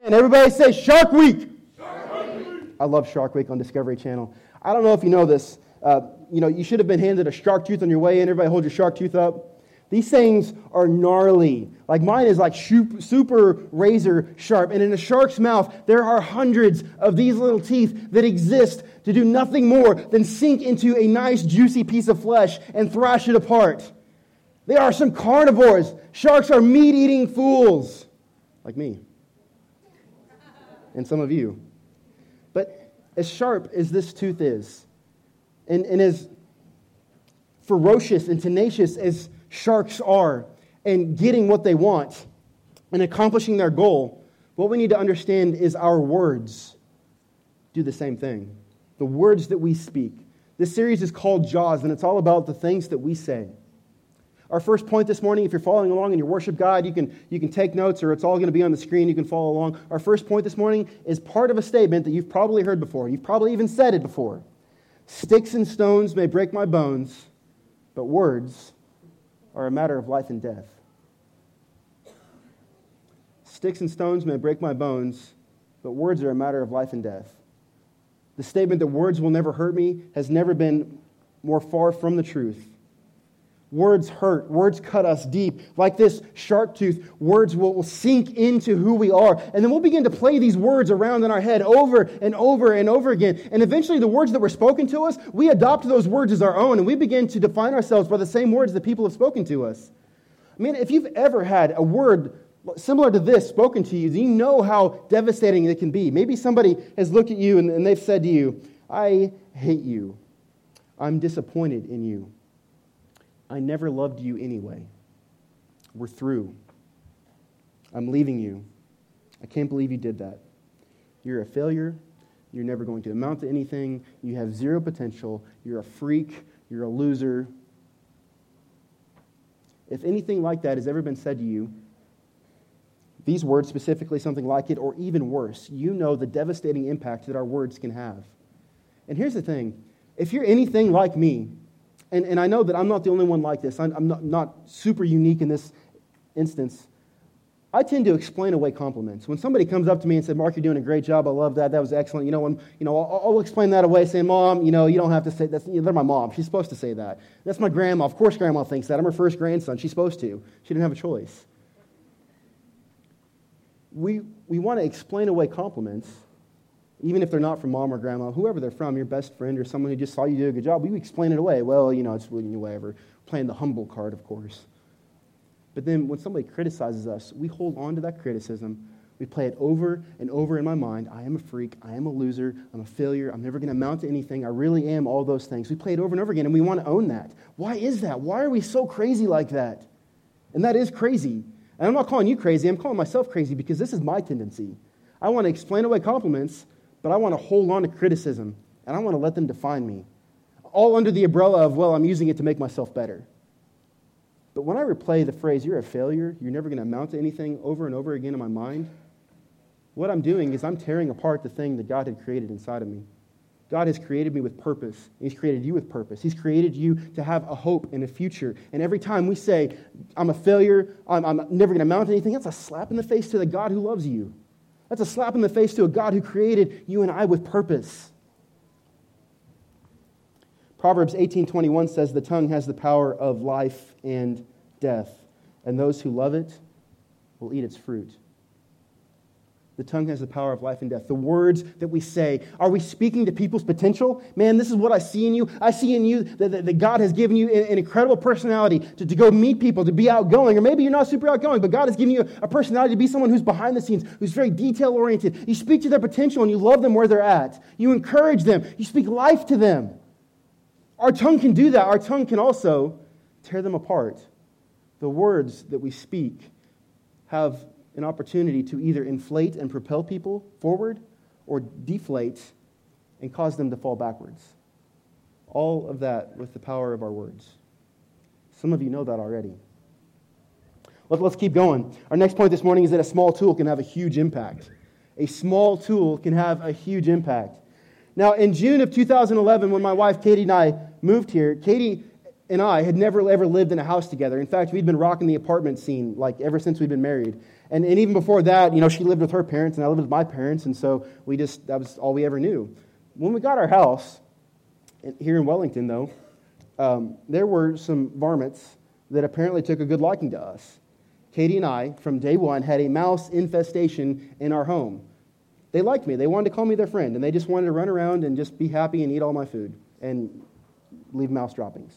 And everybody say Shark Week. Shark Week. I love Shark Week on Discovery Channel. I don't know if you know this. You should have been handed a shark tooth on your way in. Everybody hold your shark tooth up. These things are gnarly. Like mine is like super razor sharp. And in a shark's mouth, there are hundreds of these little teeth that exist to do nothing more than sink into a nice juicy piece of flesh and thrash it apart. They are some carnivores. Sharks are meat-eating fools. Like me. And some of you. But as sharp as this tooth is, and as ferocious and tenacious as sharks are in getting what they want and accomplishing their goal, what we need to understand is our words do the same thing. The words that we speak. This series is called Jaws, and it's all about the things that we say. Our first point this morning, if you're following along in your worship guide, you can take notes, or it's all going to be on the screen. You can follow along. Our first point this morning is part of a statement that you've probably heard before. You've probably even said it before. Sticks and stones may break my bones, but words are a matter of life and death. Sticks and stones may break my bones, but words are a matter of life and death. The statement that words will never hurt me has never been more far from the truth. Words hurt. Words cut us deep. Like this shark tooth, words will sink into who we are. And then we'll begin to play these words around in our head over and over and over again. And eventually the words that were spoken to us, we adopt those words as our own. And we begin to define ourselves by the same words that people have spoken to us. I mean, if you've ever had a word similar to this spoken to you, you know how devastating it can be. Maybe somebody has looked at you and they've said to you, I hate you. I'm disappointed in you. I never loved you anyway. We're through. I'm leaving you. I can't believe you did that. You're a failure. You're never going to amount to anything. You have zero potential. You're a freak. You're a loser. If anything like that has ever been said to you, these words, specifically something like it, or even worse, you know the devastating impact that our words can have. And here's the thing. If you're anything like me, and I know that I'm not the only one like this. I'm not super unique in this instance. I tend to explain away compliments. When somebody comes up to me and says, Mark, you're doing a great job. I love that. That was excellent. I'll explain that away, saying, Mom, you don't have to say that. They're my mom. She's supposed to say that. That's my grandma. Of course grandma thinks that. I'm her first grandson. She's supposed to. She didn't have a choice. We want to explain away compliments, even if they're not from mom or grandma, whoever they're from, your best friend or someone who just saw you do a good job, we explain it away. Well, it's whatever. Playing the humble card, of course. But then when somebody criticizes us, we hold on to that criticism. We play it over and over in my mind. I am a freak. I am a loser. I'm a failure. I'm never going to amount to anything. I really am all those things. We play it over and over again, and we want to own that. Why is that? Why are we so crazy like that? And that is crazy. And I'm not calling you crazy. I'm calling myself crazy because this is my tendency. I want to explain away compliments, but I want to hold on to criticism, and I want to let them define me. All under the umbrella of, I'm using it to make myself better. But when I replay the phrase, you're a failure, you're never going to amount to anything over and over again in my mind, what I'm doing is I'm tearing apart the thing that God had created inside of me. God has created me with purpose. He's created you with purpose. He's created you to have a hope and a future. And every time we say, I'm a failure, I'm never going to amount to anything, that's a slap in the face to the God who loves you. That's a slap in the face to a God who created you and I with purpose. Proverbs 18:21 says, the tongue has the power of life and death, and those who love it will eat its fruit. The tongue has the power of life and death. The words that we say, are we speaking to people's potential? Man, this is what I see in you. I see in you that God has given you an incredible personality to go meet people, to be outgoing. Or maybe you're not super outgoing, but God has given you a personality to be someone who's behind the scenes, who's very detail-oriented. You speak to their potential and you love them where they're at. You encourage them. You speak life to them. Our tongue can do that. Our tongue can also tear them apart. The words that we speak have an opportunity to either inflate and propel people forward or deflate and cause them to fall backwards. All of that with the power of our words. Some of you know that already. Let's keep going. Our next point this morning is that a small tool can have a huge impact. A small tool can have a huge impact. Now, in June of 2011, when my wife Katie and I moved here, Katie and I had never ever lived in a house together. In fact, we'd been rocking the apartment scene like ever since we'd been married. And even before that, she lived with her parents and I lived with my parents, and so that was all we ever knew. When we got our house, here in Wellington though, there were some varmints that apparently took a good liking to us. Katie and I, from day one, had a mouse infestation in our home. They liked me. They wanted to call me their friend, and they just wanted to run around and just be happy and eat all my food and leave mouse droppings.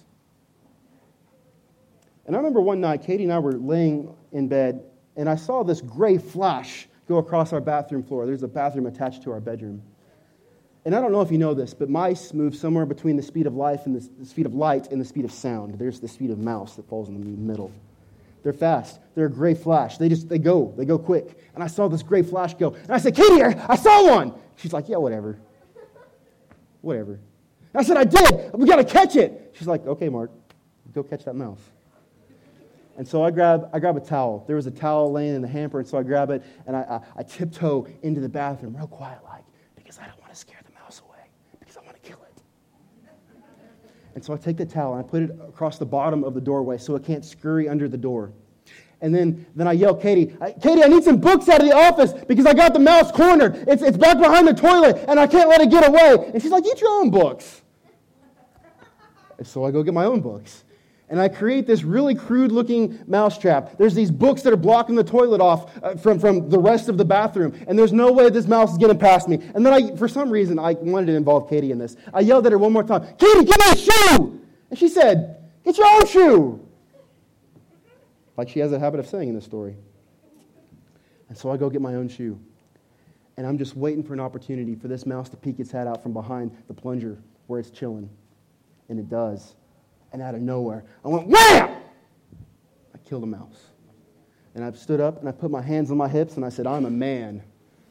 And I remember one night, Katie and I were laying in bed, and I saw this gray flash go across our bathroom floor. There's a bathroom attached to our bedroom. And I don't know if you know this, but mice move somewhere between the speed of light and the speed of light and the speed of sound. There's the speed of mouse that falls in the middle. They're fast. They're a gray flash. They go quick. And I saw this gray flash go. And I said, Katie, I saw one. She's like, yeah, whatever. Whatever. And I said, I did. We got to catch it. She's like, okay, Mark, go catch that mouse. And so I grab a towel. There was a towel laying in the hamper, and so I grab it, and I tiptoe into the bathroom real quiet like, because I don't want to scare the mouse away, because I want to kill it. And so I take the towel, and I put it across the bottom of the doorway so it can't scurry under the door. And then I yell, Katie, I need some books out of the office because I got the mouse cornered. It's back behind the toilet, and I can't let it get away. And she's like, get your own books. And so I go get my own books. And I create this really crude-looking mousetrap. There's these books that are blocking the toilet off from the rest of the bathroom. And there's no way this mouse is getting past me. And then for some reason, I wanted to involve Katie in this. I yelled at her one more time, Katie, get my shoe! And she said, get your own shoe! Like she has a habit of saying in this story. And so I go get my own shoe. And I'm just waiting for an opportunity for this mouse to peek its head out from behind the plunger where it's chilling. And it does. And out of nowhere, I went, wham! I killed a mouse. And I stood up and I put my hands on my hips and I said, I'm a man.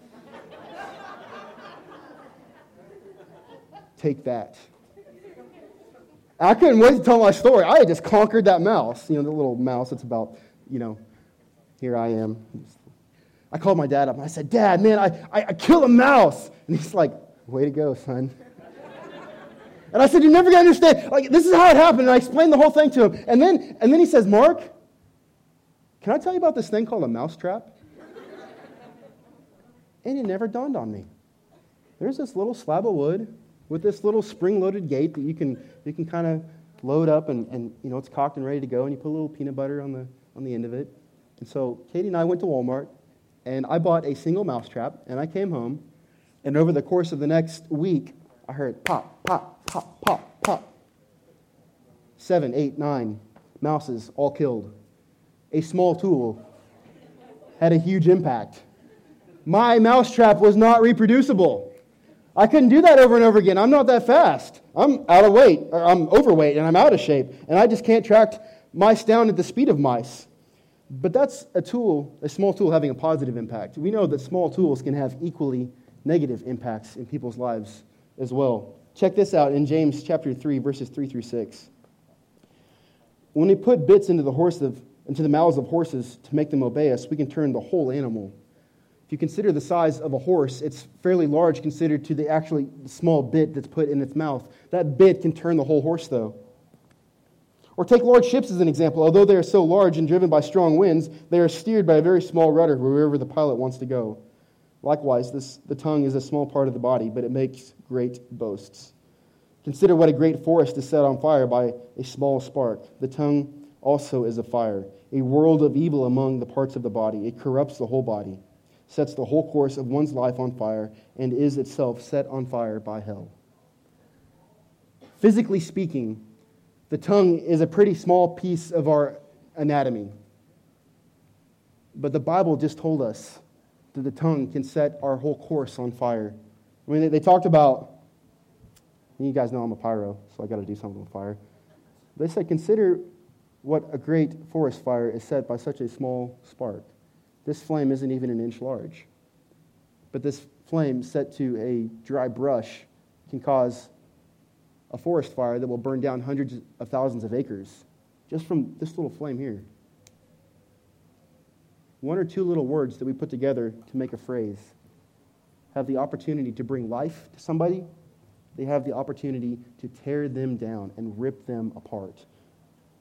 Take that. I couldn't wait to tell my story. I had just conquered that mouse. The little mouse that's about, here I am. I called my dad up and I said, Dad, man, I killed a mouse. And he's like, way to go, son. And I said, you're never going to understand. Like, this is how it happened. And I explained the whole thing to him. And then he says, Mark, can I tell you about this thing called a mousetrap? And it never dawned on me. There's this little slab of wood with this little spring-loaded gate that you can kind of load up and it's cocked and ready to go. And you put a little peanut butter on the end of it. And so Katie and I went to Walmart, and I bought a single mousetrap. And I came home, and over the course of the next week, I heard pop, pop, pop, pop, pop. 7, 8, 9 mouses all killed. A small tool had a huge impact. My mousetrap was not reproducible. I couldn't do that over and over again. I'm not that fast. I'm out of weight, or I'm overweight, and I'm out of shape. And I just can't track mice down at the speed of mice. But that's a small tool having a positive impact. We know that small tools can have equally negative impacts in people's lives as well. Check this out in James chapter 3, verses 3 through 6. When we put bits into the mouths of horses to make them obey us, we can turn the whole animal. If you consider the size of a horse, it's fairly large considered to the actually small bit that's put in its mouth. That bit can turn the whole horse, though. Or take large ships as an example. Although they are so large and driven by strong winds, they are steered by a very small rudder wherever the pilot wants to go. Likewise, the tongue is a small part of the body, but it makes great boasts. Consider what a great forest is set on fire by a small spark. The tongue also is a fire, a world of evil among the parts of the body. It corrupts the whole body, sets the whole course of one's life on fire, and is itself set on fire by hell. Physically speaking, the tongue is a pretty small piece of our anatomy. But the Bible just told us that the tongue can set our whole course on fire. I mean, they talked about, you guys know I'm a pyro, so I got to do something with fire. They said, consider what a great forest fire is set by such a small spark. This flame isn't even an inch large. But this flame set to a dry brush can cause a forest fire that will burn down hundreds of thousands of acres just from this little flame here. One or two little words that we put together to make a phrase have the opportunity to bring life to somebody. They have the opportunity to tear them down and rip them apart.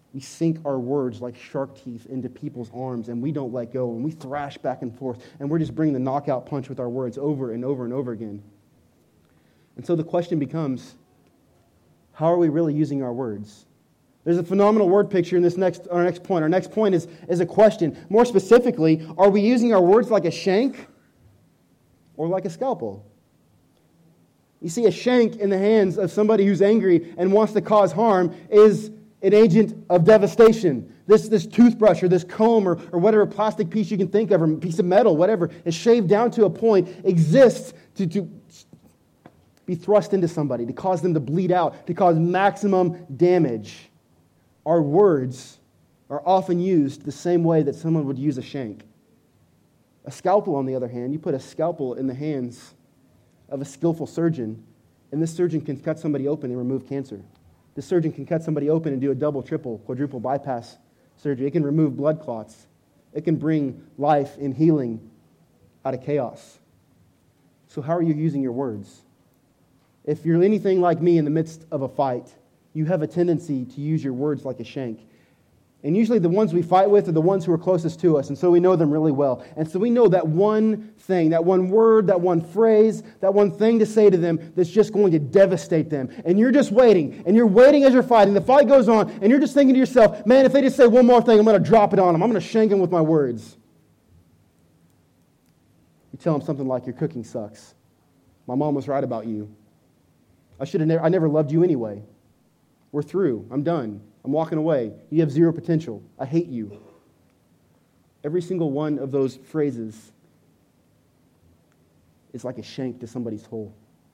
We sink our words like shark teeth into people's arms, and we don't let go, and we thrash back and forth, and we're just bringing the knockout punch with our words over and over and over again. And so the question becomes, how are we really using our words? There's a phenomenal word picture in our next point. Our next point is a question. More specifically, are we using our words like a shank or like a scalpel? You see, a shank in the hands of somebody who's angry and wants to cause harm is an agent of devastation. This toothbrush or this comb or whatever plastic piece you can think of, or piece of metal, whatever, is shaved down to a point, exists to be thrust into somebody, to cause them to bleed out, to cause maximum damage. Our words are often used the same way that someone would use a shank. A scalpel, on the other hand, you put a scalpel in the hands of a skillful surgeon, and this surgeon can cut somebody open and remove cancer. This surgeon can cut somebody open and do a double, triple, quadruple bypass surgery. It can remove blood clots. It can bring life and healing out of chaos. So how are you using your words? If you're anything like me in the midst of a fight, you have a tendency to use your words like a shank. And usually the ones we fight with are the ones who are closest to us, and so we know them really well. And so we know that one thing, that one word, that one phrase, that one thing to say to them that's just going to devastate them. And you're just waiting, and you're waiting as you're fighting. The fight goes on, and you're just thinking to yourself, man, if they just say one more thing, I'm going to drop it on them. I'm going to shank them with my words. You tell them something like, your cooking sucks. My mom was right about you. I never loved you anyway. We're through. I'm done. I'm walking away. You have zero potential. I hate you. Every single one of those phrases is like a shank to somebody's soul.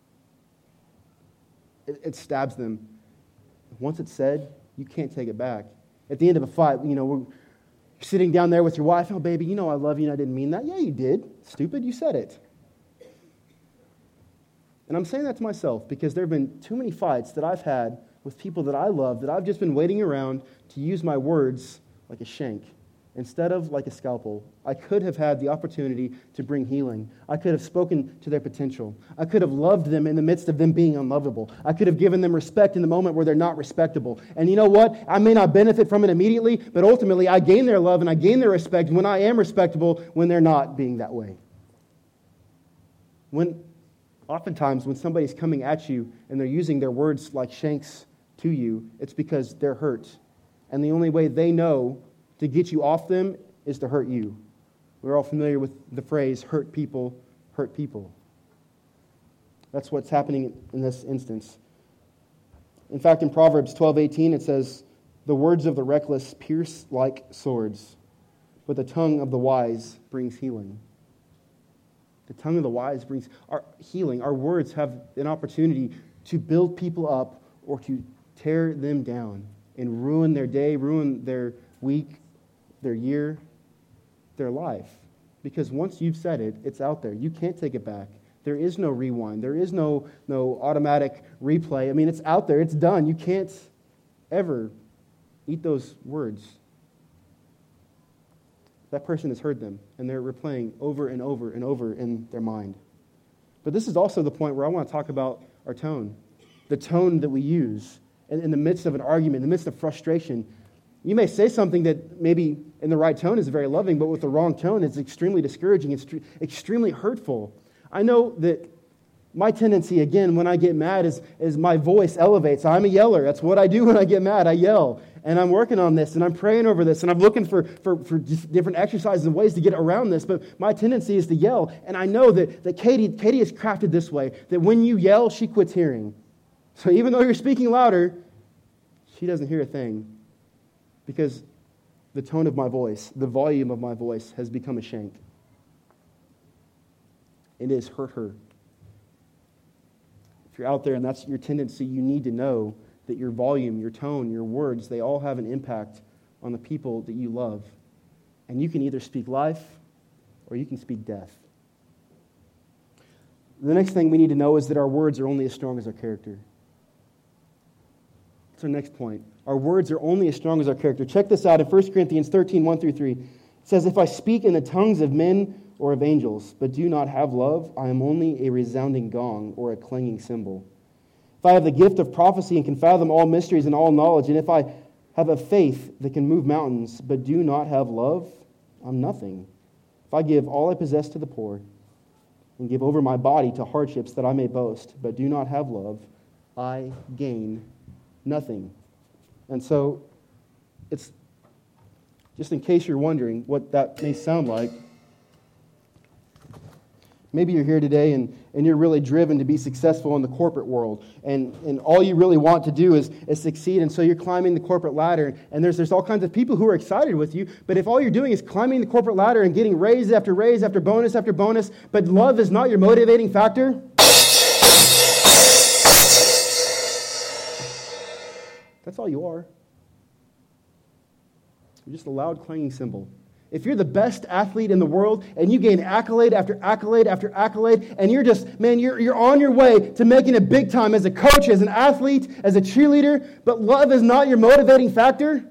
It stabs them. Once it's said, you can't take it back. At the end of a fight, we're sitting down there with your wife. Oh, baby, I love you and I didn't mean that. Yeah, you did. Stupid, you said it. And I'm saying that to myself because there have been too many fights that I've had with people that I love, that I've just been waiting around to use my words like a shank instead of like a scalpel. I could have had the opportunity to bring healing. I could have spoken to their potential. I could have loved them in the midst of them being unlovable. I could have given them respect in the moment where they're not respectable. And you know what? I may not benefit from it immediately, but ultimately I gain their love and I gain their respect when I am respectable when they're not being that way. Oftentimes when somebody's coming at you and they're using their words like shanks to you, it's because they're hurt. And the only way they know to get you off them is to hurt you. We're all familiar with the phrase, hurt people hurt people. That's what's happening in this instance. In fact, in Proverbs 12:18, it says, the words of the reckless pierce like swords, but the tongue of the wise brings healing. The tongue of the wise brings our healing. Our words have an opportunity to build people up or to tear them down and ruin their day, ruin their week, their year, their life. Because once you've said it, it's out there. You can't take it back. There is no rewind. There is no automatic replay. I mean, it's out there. It's done. You can't ever eat those words. That person has heard them, and they're replaying over and over and over in their mind. But this is also the point where I want to talk about our tone, the tone that we use in the midst of an argument, in the midst of frustration. You may say something that maybe in the right tone is very loving, but with the wrong tone, it's extremely discouraging. It's extremely hurtful. I know that my tendency, again, when I get mad is my voice elevates. I'm a yeller. That's what I do when I get mad. I yell. And I'm working on this, and I'm praying over this, and I'm looking for just different exercises and ways to get around this. But my tendency is to yell. And I know that Katie is crafted this way, that when you yell, she quits hearing. So even though you're speaking louder, she doesn't hear a thing. Because the tone of my voice, the volume of my voice has become a shank. It has hurt her. If you're out there and that's your tendency, you need to know that your volume, your tone, your words, they all have an impact on the people that you love. And you can either speak life or you can speak death. The next thing we need to know is that our words are only as strong as our character. That's our next point. Our words are only as strong as our character. Check this out in 1 Corinthians 13, 1-3. It says, if I speak in the tongues of men or of angels, but do not have love, I am only a resounding gong or a clanging cymbal. If I have the gift of prophecy and can fathom all mysteries and all knowledge, and if I have a faith that can move mountains, but do not have love, I'm nothing. If I give all I possess to the poor and give over my body to hardships that I may boast, but do not have love, I gain nothing. And so, it's just in case you're wondering what that may sound like, maybe you're here today and you're really driven to be successful in the corporate world. And all you really want to do is succeed. And so you're climbing the corporate ladder. And there's all kinds of people who are excited with you. But if all you're doing is climbing the corporate ladder and getting raise after bonus after bonus, but love is not your motivating factor, that's all you are. You're just a loud clanging cymbal. If you're the best athlete in the world and you gain accolade after accolade after accolade, and you're just, man, you're on your way to making it big time as a coach, as an athlete, as a cheerleader, but love is not your motivating factor,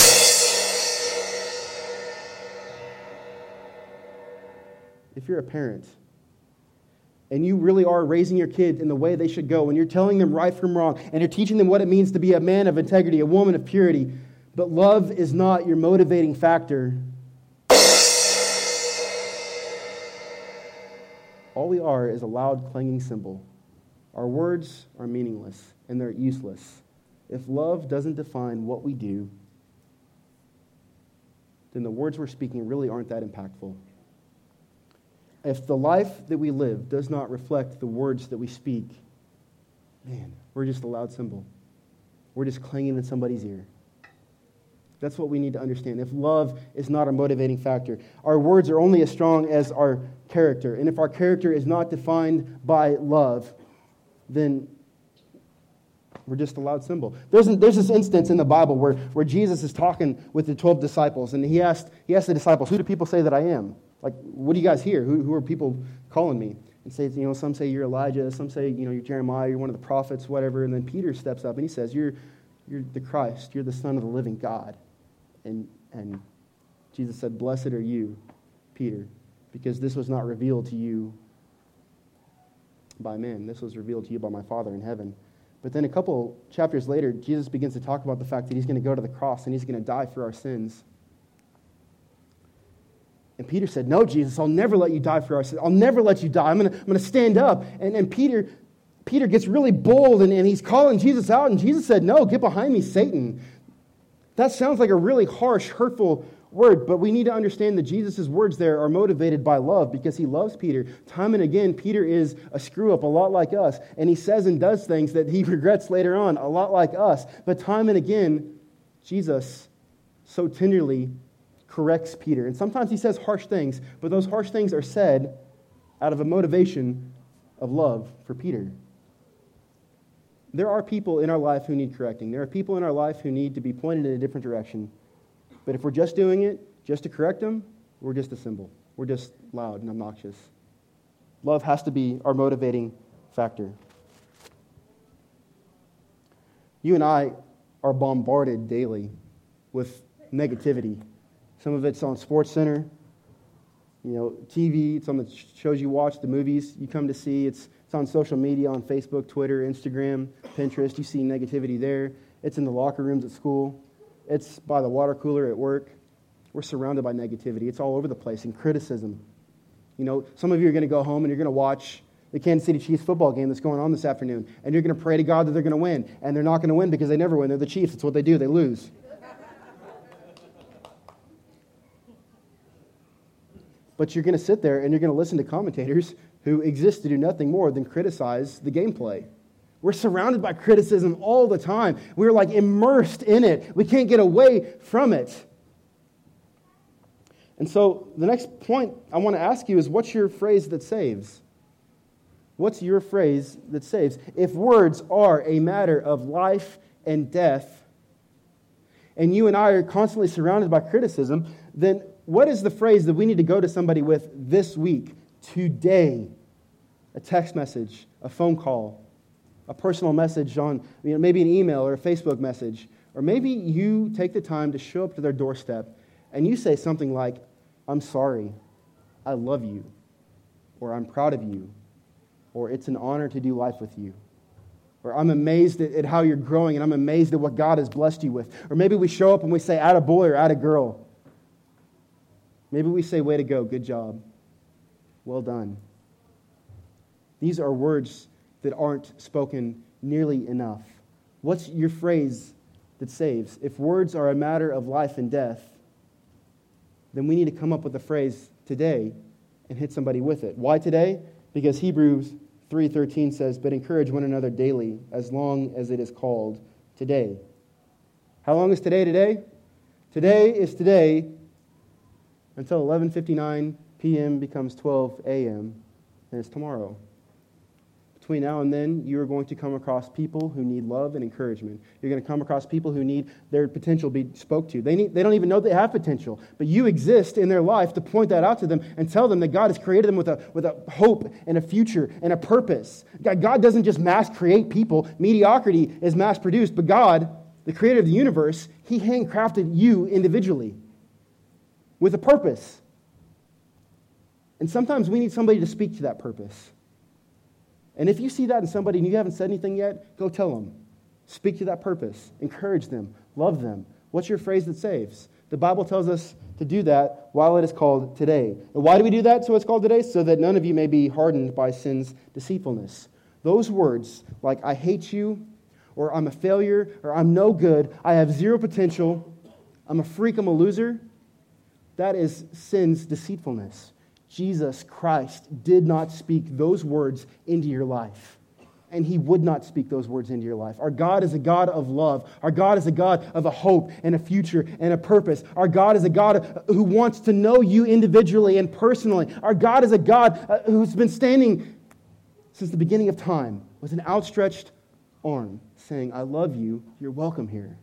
if you're a parent and you really are raising your kids in the way they should go, and you're telling them right from wrong, and you're teaching them what it means to be a man of integrity, a woman of purity, but love is not your motivating factor, all we are is a loud, clanging cymbal. Our words are meaningless, and they're useless. If love doesn't define what we do, then the words we're speaking really aren't that impactful. If the life that we live does not reflect the words that we speak, man, we're just a loud cymbal. We're just clanging in somebody's ear. That's what we need to understand. If love is not a motivating factor, our words are only as strong as our character. And if our character is not defined by love, then we're just a loud cymbal. There's this instance in the Bible where Jesus is talking with the 12 disciples, and he asked the disciples, "Who do people say that I am? Like, what do you guys hear? Who are people calling me?" And say, some say you're Elijah, some say, you're Jeremiah, you're one of the prophets, whatever. And then Peter steps up and he says, You're the Christ, you're the Son of the living God. And Jesus said, "Blessed are you, Peter, because this was not revealed to you by men. This was revealed to you by my Father in heaven." But then a couple chapters later, Jesus begins to talk about the fact that he's going to go to the cross and he's going to die for our sins. And Peter said, "No, Jesus, I'll never let you die for our sins. I'll never let you die. I'm going to stand up." And Peter gets really bold and he's calling Jesus out. And Jesus said, "No, get behind me, Satan." That sounds like a really harsh, hurtful word, but we need to understand that Jesus' words there are motivated by love because he loves Peter. Time and again, Peter is a screw-up, a lot like us, and he says and does things that he regrets later on, a lot like us. But time and again, Jesus so tenderly corrects Peter. And sometimes he says harsh things, but those harsh things are said out of a motivation of love for Peter. There are people in our life who need correcting. There are people in our life who need to be pointed in a different direction. But if we're just doing it just to correct them, we're just a symbol. We're just loud and obnoxious. Love has to be our motivating factor. You and I are bombarded daily with negativity. Some of it's on SportsCenter, TV, it's on the shows you watch, the movies you come to see. It's on social media, on Facebook, Twitter, Instagram, Pinterest. You see negativity there. It's in the locker rooms at school. It's by the water cooler at work. We're surrounded by negativity. It's all over the place, and criticism. Some of you are going to go home and you're going to watch the Kansas City Chiefs football game that's going on this afternoon, and you're going to pray to God that they're going to win. And they're not going to win because they never win. They're the Chiefs. It's what they do. They lose. But you're going to sit there and you're going to listen to commentators who exist to do nothing more than criticize the gameplay. We're surrounded by criticism all the time. We're like immersed in it. We can't get away from it. And so the next point I want to ask you is, what's your phrase that saves? What's your phrase that saves? If words are a matter of life and death, and you and I are constantly surrounded by criticism, then what is the phrase that we need to go to somebody with this week, today? A text message, a phone call, a personal message on, maybe an email or a Facebook message. Or maybe you take the time to show up to their doorstep and you say something like, "I'm sorry, I love you," or "I'm proud of you," or "It's an honor to do life with you," Or I'm amazed at how you're growing, and I'm amazed at what God has blessed you with. Or maybe we show up and we say, atta boy or atta girl. Maybe we say, way to go, good job. Well done. These are words that aren't spoken nearly enough. What's your phrase that saves? If words are a matter of life and death, then we need to come up with a phrase today and hit somebody with it. Why today? Because Hebrews 3:13 says, but encourage one another daily, as long as it is called today. How long is today today? Today is today until 11:59 p.m. becomes 12 a.m., and it's tomorrow. Between now and then, you are going to come across people who need love and encouragement. You're going to come across people who need their potential be spoke to. They don't even know they have potential, but you exist in their life to point that out to them and tell them that God has created them with a hope and a future and a purpose. God doesn't just mass create people. Mediocrity is mass produced, but God, the creator of the universe, He handcrafted you individually with a purpose. And sometimes we need somebody to speak to that purpose. And if you see that in somebody and you haven't said anything yet, go tell them. Speak to that purpose. Encourage them. Love them. What's your phrase that saves? The Bible tells us to do that while it is called today. And why do we do that so it's called today? So that none of you may be hardened by sin's deceitfulness. Those words like I hate you, or I'm a failure, or I'm no good, I have zero potential, I'm a freak, I'm a loser, that is sin's deceitfulness. Jesus Christ did not speak those words into your life. And He would not speak those words into your life. Our God is a God of love. Our God is a God of a hope and a future and a purpose. Our God is a God who wants to know you individually and personally. Our God is a God who's been standing since the beginning of time with an outstretched arm saying, I love you, you're welcome here.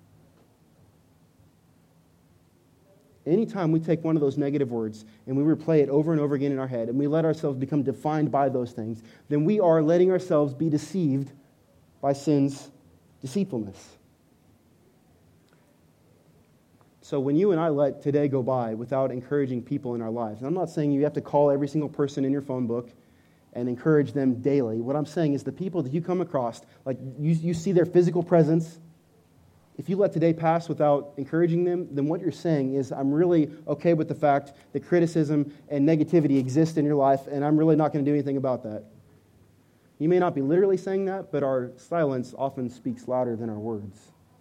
Anytime we take one of those negative words and we replay it over and over again in our head and we let ourselves become defined by those things, then we are letting ourselves be deceived by sin's deceitfulness. So when you and I let today go by without encouraging people in our lives, and I'm not saying you have to call every single person in your phone book and encourage them daily. What I'm saying is the people that you come across, like you see their physical presence. If you let today pass without encouraging them, then what you're saying is, I'm really okay with the fact that criticism and negativity exist in your life, and I'm really not going to do anything about that. You may not be literally saying that, but our silence often speaks louder than our words.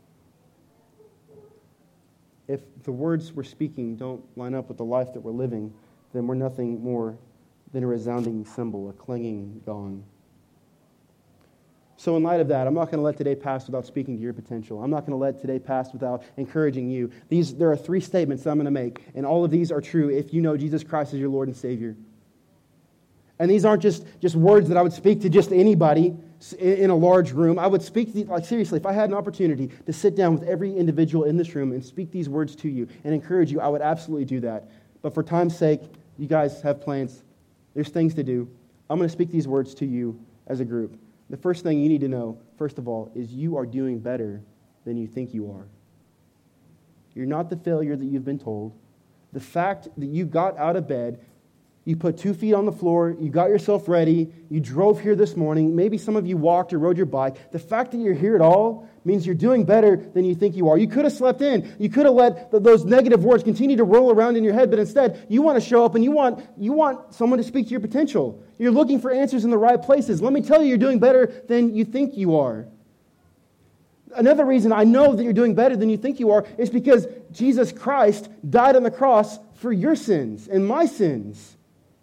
If the words we're speaking don't line up with the life that we're living, then we're nothing more than a resounding cymbal, a clanging gong. So in light of that, I'm not going to let today pass without speaking to your potential. I'm not going to let today pass without encouraging you. There are 3 statements that I'm going to make, and all of these are true if you know Jesus Christ as your Lord and Savior. And these aren't just words that I would speak to just anybody in a large room. I would speak, seriously, if I had an opportunity to sit down with every individual in this room and speak these words to you and encourage you, I would absolutely do that. But for time's sake, you guys have plans. There's things to do. I'm going to speak these words to you as a group. The first thing you need to know, first of all, is you are doing better than you think you are. You're not the failure that you've been told. The fact that you got out of bed, you put 2 feet on the floor, you got yourself ready, you drove here this morning, maybe some of you walked or rode your bike. The fact that you're here at all means you're doing better than you think you are. You could have slept in. You could have let those negative words continue to roll around in your head, but instead, you want to show up and you want someone to speak to your potential. You're looking for answers in the right places. Let me tell you, you're doing better than you think you are. Another reason I know that you're doing better than you think you are is because Jesus Christ died on the cross for your sins and my sins.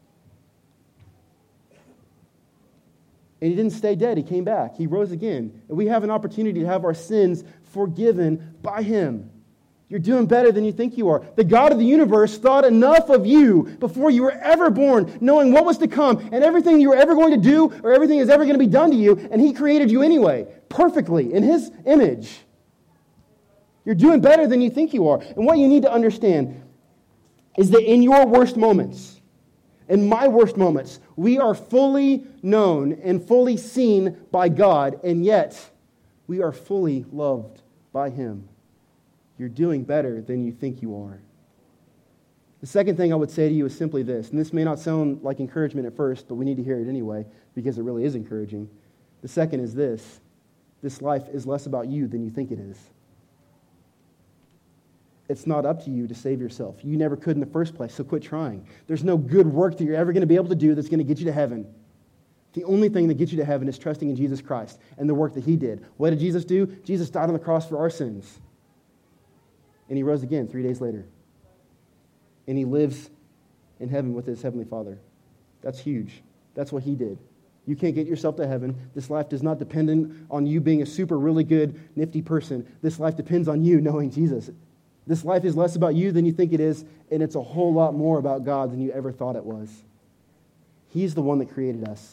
And He didn't stay dead. He came back. He rose again. And we have an opportunity to have our sins forgiven by Him. You're doing better than you think you are. The God of the universe thought enough of you before you were ever born, knowing what was to come and everything you were ever going to do or everything is ever going to be done to you, and He created you anyway, perfectly, in His image. You're doing better than you think you are. And what you need to understand is that in your worst moments, in my worst moments, we are fully known and fully seen by God, and yet we are fully loved by Him. You're doing better than you think you are. The second thing I would say to you is simply this, and this may not sound like encouragement at first, but we need to hear it anyway, because it really is encouraging. The second is this: This life is less about you than you think it is. It's not up to you to save yourself. You never could in the first place, so quit trying. There's no good work that you're ever going to be able to do that's going to get you to heaven. The only thing that gets you to heaven is trusting in Jesus Christ and the work that he did. What did Jesus do? Jesus died on the cross for our sins. And he rose again 3 days later. And he lives in heaven with his heavenly Father. That's huge. That's what he did. You can't get yourself to heaven. This life does not depend on you being a super, really good, nifty person. This life depends on you knowing Jesus. This life is less about you than you think it is, and it's a whole lot more about God than you ever thought it was. He's the one that created us.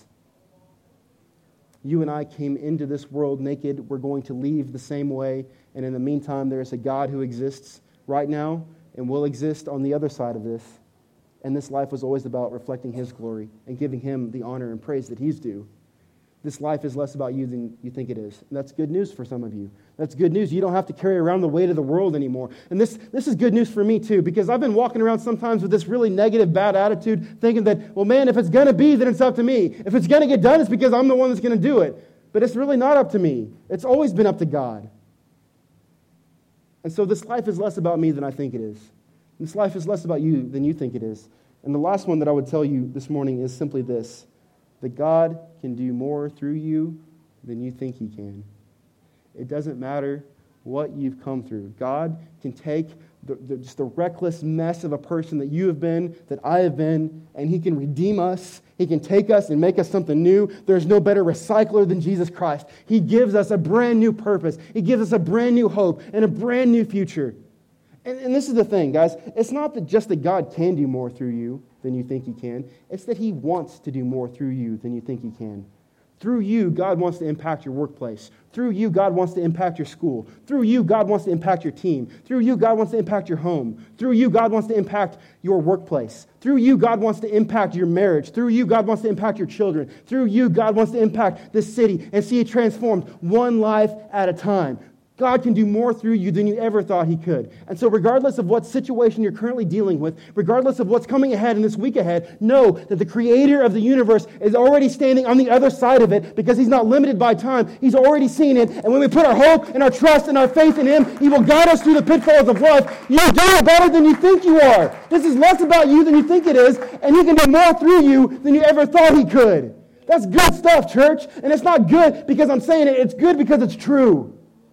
You and I came into this world naked. We're going to leave the same way, and in the meantime, there is a God who exists right now and will exist on the other side of this. And this life was always about reflecting his glory and giving him the honor and praise that he's due. This life is less about you than you think it is. And that's good news for some of you. That's good news. You don't have to carry around the weight of the world anymore. And this is good news for me too, because I've been walking around sometimes with this really negative, bad attitude, thinking that, well, man, if it's going to be, then it's up to me. If it's going to get done, it's because I'm the one that's going to do it. But it's really not up to me. It's always been up to God. And so this life is less about me than I think it is. This life is less about you than you think it is. And the last one that I would tell you this morning is simply this: that God can do more through you than you think he can. It doesn't matter what you've come through. God can take just the reckless mess of a person that you have been, that I have been, and he can redeem us. He can take us and make us something new. There's no better recycler than Jesus Christ. He gives us a brand new purpose. He gives us a brand new hope and a brand new future. And this is the thing, guys. It's not that God can do more through you than you think he can. It's that he wants to do more through you than you think he can. Through you, God wants to impact your workplace. Through you, God wants to impact your school. Through you, God wants to impact your team. Through you, God wants to impact your home. Through you, God wants to impact your workplace. Through you, God wants to impact your marriage. Through you, God wants to impact your children. Through you, God wants to impact this city and see it transformed one life at a time. God can do more through you than you ever thought he could. And so regardless of what situation you're currently dealing with, regardless of what's coming ahead in this week ahead, know that the creator of the universe is already standing on the other side of it because he's not limited by time. He's already seen it. And when we put our hope and our trust and our faith in him, he will guide us through the pitfalls of life. You're doing better than you think you are. This is less about you than you think it is, and he can do more through you than you ever thought he could. That's good stuff, church. And it's not good because I'm saying it. It's good because it's true.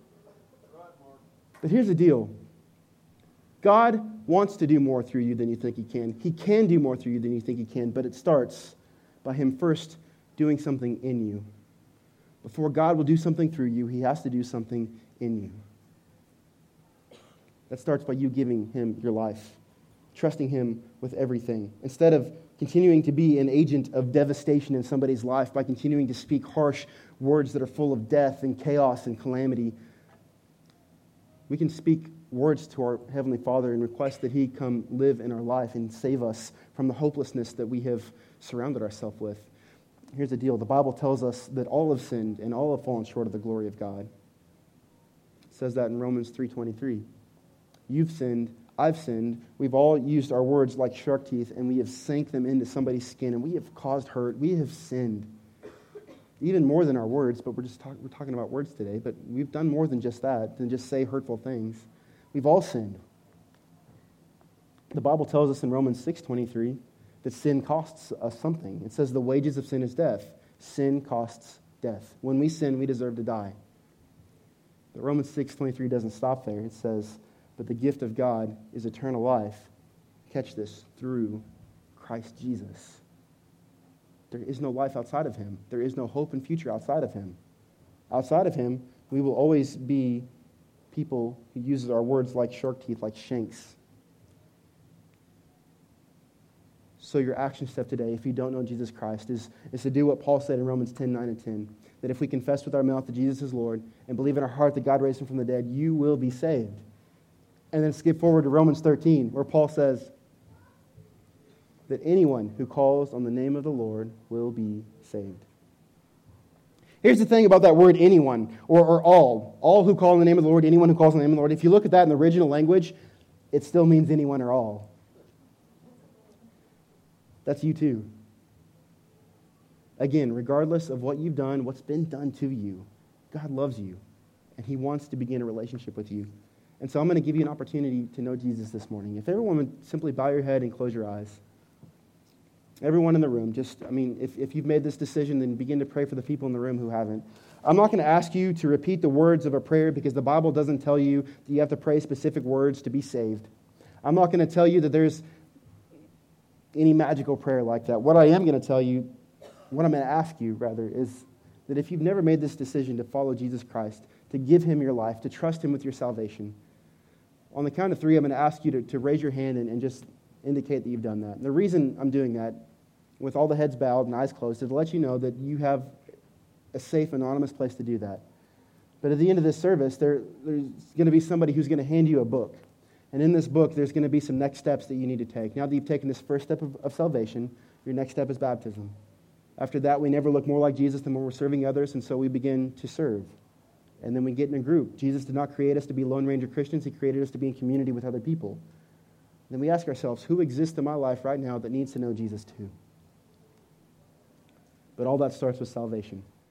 But here's the deal. God wants to do more through you than you think he can. He can do more through you than you think he can, but it starts by him first doing something in you. Before God will do something through you, he has to do something in you. That starts by you giving him your life, trusting him with everything. Instead of continuing to be an agent of devastation in somebody's life by continuing to speak harsh words that are full of death and chaos and calamity, we can speak words to our Heavenly Father and request that he come live in our life and save us from the hopelessness that we have surrounded ourselves with. Here's the deal. The Bible tells us that all have sinned and all have fallen short of the glory of God. It says that in Romans 3:23. You've sinned, I've sinned. We've all used our words like shark teeth, and we have sank them into somebody's skin, and we have caused hurt. We have sinned. Even more than our words, but we're talking about words today, but we've done more than just that, than just say hurtful things. We've all sinned. The Bible tells us in Romans 6:23 that sin costs us something. It says the wages of sin is death. Sin costs death. When we sin, we deserve to die. But Romans 6:23 doesn't stop there. It says, but the gift of God is eternal life. Catch this, through Christ Jesus. There is no life outside of him. There is no hope and future outside of him. Outside of him, we will always be people who uses our words like shark teeth, like shanks. So your action step today, if you don't know Jesus Christ, is to do what Paul said in Romans 10:9 and 10, that if we confess with our mouth that Jesus is Lord and believe in our heart that God raised him from the dead, you will be saved. And then skip forward to Romans 13, where Paul says that anyone who calls on the name of the Lord will be saved. Here's the thing about that word anyone, or all. All who call on the name of the Lord, anyone who calls on the name of the Lord. If you look at that in the original language, it still means anyone or all. That's you too. Again, regardless of what you've done, what's been done to you, God loves you, and he wants to begin a relationship with you. And so I'm going to give you an opportunity to know Jesus this morning. If everyone would simply bow your head and close your eyes. Everyone in the room, if you've made this decision, then begin to pray for the people in the room who haven't. I'm not going to ask you to repeat the words of a prayer because the Bible doesn't tell you that you have to pray specific words to be saved. I'm not going to tell you that there's any magical prayer like that. What I am going to tell you, what I'm going to ask you, rather, is that if you've never made this decision to follow Jesus Christ, to give him your life, to trust him with your salvation, on the count of 3, I'm going to ask you to raise your hand and just indicate that you've done that. And the reason I'm doing that, with all the heads bowed and eyes closed, is to let you know that you have a safe, anonymous place to do that. But at the end of this service, there's going to be somebody who's going to hand you a book. And in this book, there's going to be some next steps that you need to take. Now that you've taken this first step of salvation, your next step is baptism. After that, we never look more like Jesus than when we're serving others, and so we begin to serve. And then we get in a group. Jesus did not create us to be Lone Ranger Christians. He created us to be in community with other people. Then we ask ourselves, who exists in my life right now that needs to know Jesus too? But all that starts with salvation.